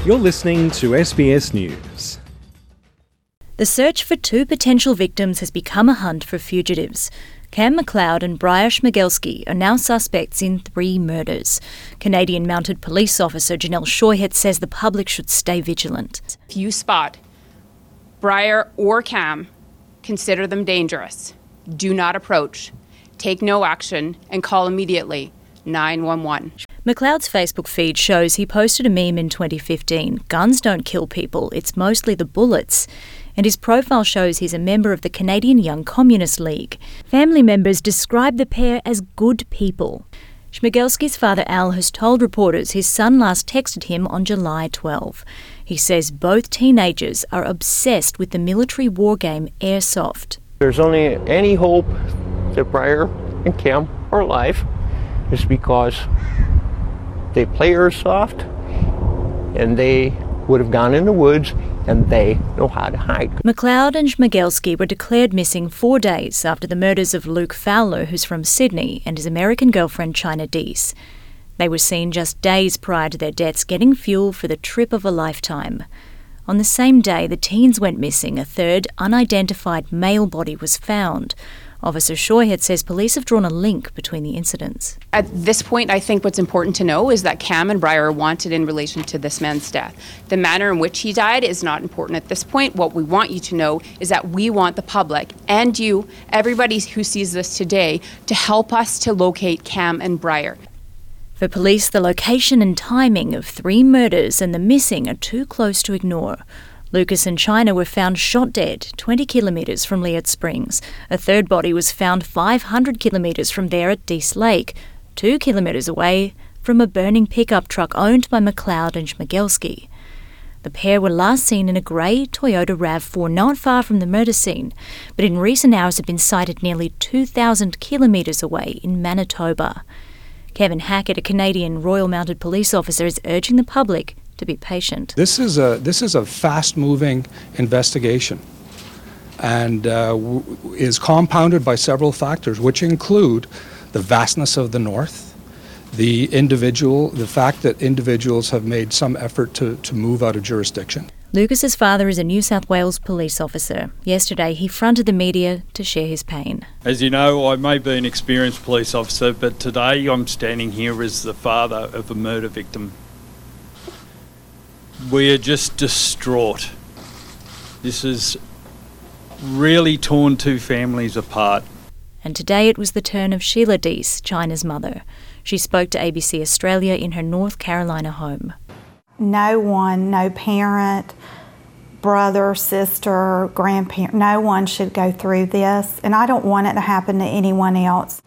You're listening to SBS News. The search for two potential victims has become a hunt for fugitives. Cam McLeod and Briar Schmiegelski are now suspects in 3 murders. Canadian Mounted Police Officer Janelle Shoyhet says the public should stay vigilant. If you spot Briar or Cam, consider them dangerous. Do not approach. Take no action and call immediately 911. McLeod's Facebook feed shows he posted a meme in 2015, "Guns don't kill people, it's mostly the bullets." And his profile shows he's a member of the Canadian Young Communist League. Family members describe the pair as good people. Schmiegelski's father Al has told reporters his son last texted him on July 12. He says both teenagers are obsessed with the military war game Airsoft. There's only any hope that Briar and Cam are alive is because they play Airsoft and they would have gone in the woods and they know how to hide. McLeod and Schmiegelski were declared missing 4 days after the murders of Luke Fowler, who's from Sydney, and his American girlfriend China Deese. They were seen just days prior to their deaths getting fuel for the trip of a lifetime. On the same day the teens went missing, a third unidentified male body was found. Officer Shoyhet says police have drawn a link between the incidents. At this point, I think what's important to know is that Cam and Briar are wanted in relation to this man's death. The manner in which he died is not important at this point. What we want you to know is that we want the public and you, everybody who sees this today, to help us to locate Cam and Briar. For police, the location and timing of 3 murders and the missing are too close to ignore. Lucas and China were found shot dead 20 kilometres from Liard Springs. A third body was found 500 kilometres from there at Dease Lake, 2 kilometres away from a burning pickup truck owned by McLeod and Schmiegelski. The pair were last seen in a grey Toyota RAV4 not far from the murder scene, but in recent hours have been sighted nearly 2,000 kilometres away in Manitoba. Kevin Hackett, a Canadian Royal Mounted Police officer, is urging the public to be patient. This is a fast-moving investigation and is compounded by several factors, which include the vastness of the North, the fact that individuals have made some effort to move out of jurisdiction. Lucas's father is a New South Wales police officer. Yesterday he fronted the media to share his pain. As you know, I may be an experienced police officer, but today I'm standing here as the father of a murder victim. We are just distraught. This has really torn 2 families apart. And today it was the turn of Sheila Deese, China's mother. She spoke to ABC Australia in her North Carolina home. No one, no parent, brother, sister, grandparent, no one should go through this. And I don't want it to happen to anyone else.